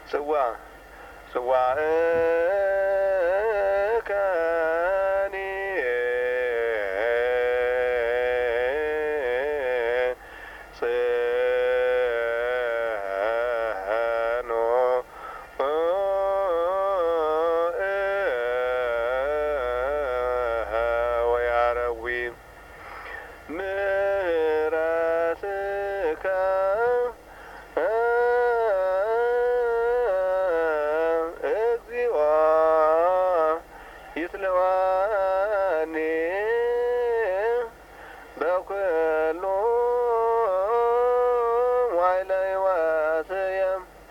ጽዋ ጽዋእከኒ ጽኖ ወያረዊ ምሕረትከ እግዚኦ ይትለዋኒ በኩሉ ዋይለ ሕይወትየ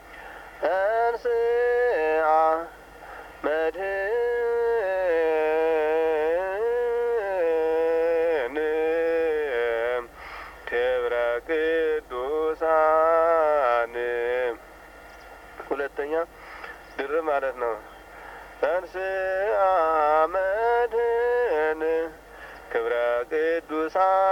እንስአ መድኅን ክብረ ቅዱሳን። ሁለተኛ ድርብ ማለት ነው። እንስአ መድኅን ክብረ ቅዱሳን